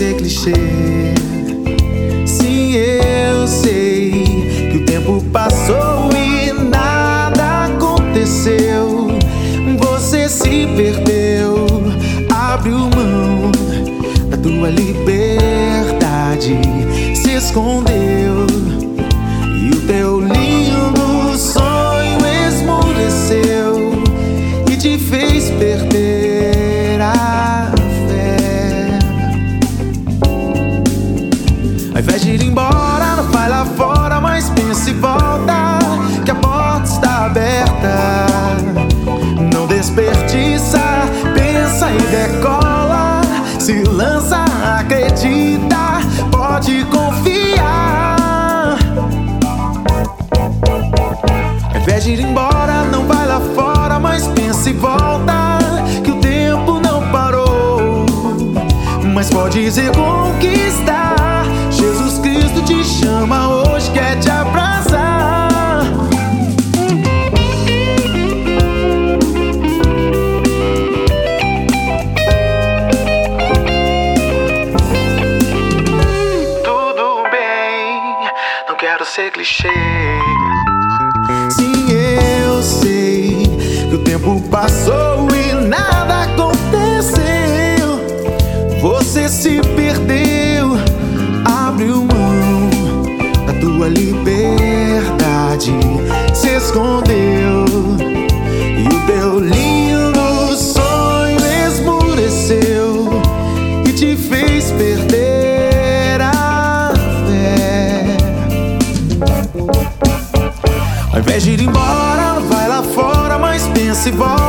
ser clichê. Sim, eu sei que o tempo passou e nada aconteceu. Você se perdeu, abriu mão da tua liberdade, se escondeu, e o teu lindo sonho esmureceu e te fez perder a fé. Ao invés de ir embora, não vai lá fora, mas pensa e volta, que a porta está aberta. Não desperdiça, pensa e decola, se lança, acredita, pode confiar. Ao invés de ir embora, não vai lá fora, mas pensa e volta, que o tempo não parou, mas podes reconquistar. Jesus Cristo te chama hoje, quer te abraçar. Tudo bem, não quero ser clichê. Sim, eu sei que o tempo passou e nada aconteceu. Você se perdeu, abriu mão da tua liberdade, se escondeu, e o teu lindo sonho esmureceu e te fez perder a fé. Ao invés de ir embora, vai lá fora, mas pensa e volta,